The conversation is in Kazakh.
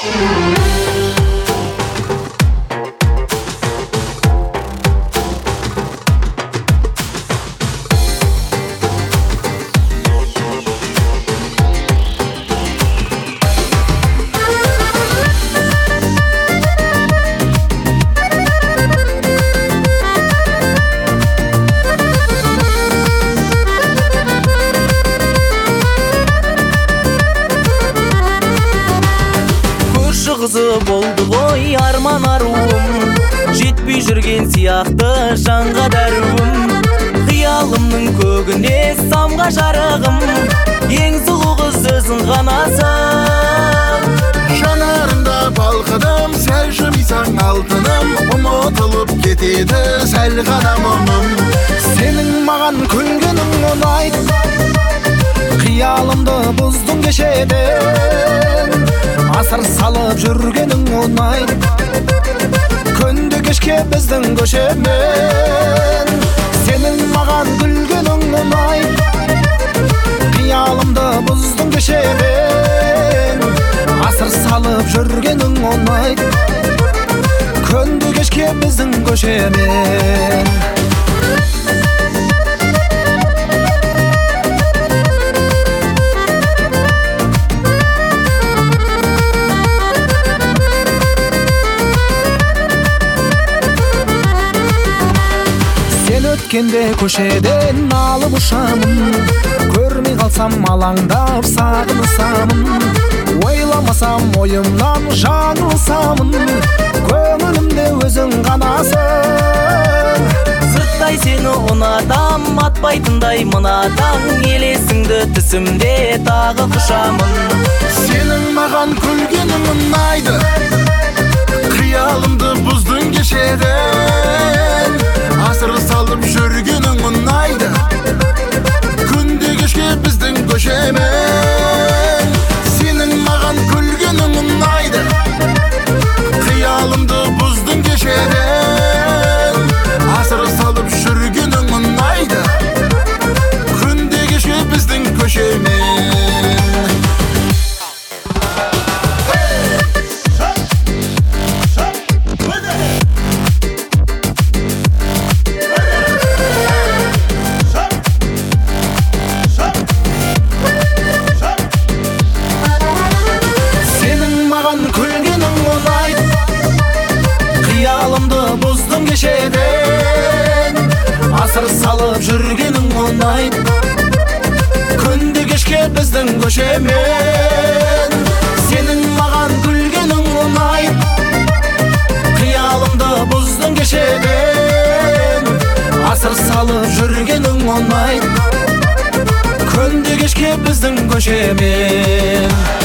Қызы болды ғой арман аруым, жетпей жүрген сияқты жанға дәруім. Қиялымның көгіне самға жарығым, ең сұлу қыз өзің ғанасың. Жанарында балқыдым, сәл жымисаң алтыным, ұмытылып кетеді сәл ғана мұңым. Сенің маған күлгенің ұнайды, қиялымды бұздың кешеден. Асыр салып жүргенің ұнайды, күнде кешке біздің көшемен. Сенің маған күлгенің ұнайды, қиялымды бұздың кешеден. Асыр салып жүргенің ұнайды, күнде кешке біздің көшемен. Өткенде көшеден алып ұшамын, көрмей қалсам алаңдап сағынысамын. Ойламасам ойымнан жаңылсамын, көңілімде өзің ғанасың. Сырттай сені ұнатам, атпайтындай мынатам, елесіңді түсімде тағы құшамын. Сенің маған күлгенің ұнайды, қиялымды бұздың кешеден. Асыр салып жүргенің ұнайды, күнде кешке біздің көшемен. Сенің маған күлгенің ұнайды, қиялымды бұздың кешеден. Асыр салып жүргенің ұнайды, күнде кешке біздің көшемен. Күлгенің ұнайды, қиялымды бұздың кешеден. Асыр салып жүргенің ұнайды, күнде кешке біздің көшемен. Сенің маған күлгенің ұнайды, қиялымды бұздың кешеден. Асыр салып жүргенің ұнайды, күнде кешке біздің көшемен.